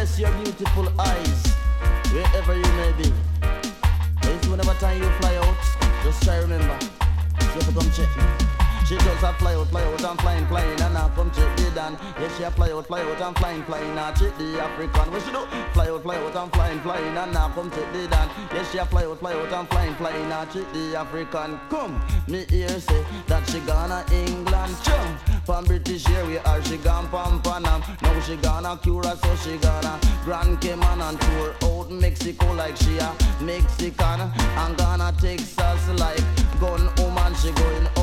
bless your beautiful eyes, wherever you may be. Whenever time you fly out, just try remember, you have to come check me. She just a fly out and flying, and now come check the Dan. Yes, she a fly out and flying, now check the African. What she do? Fly out and flying, and now come check the Dan. Yes, she a fly out and flying, now check the African. Come, me hear say that she gonna England, jump. From British area, or she gone from Panam. Now she gonna Cura, so she gonna Grand Cayman and tour out Mexico like she a Mexican. And gonna Texas like gun woman, she going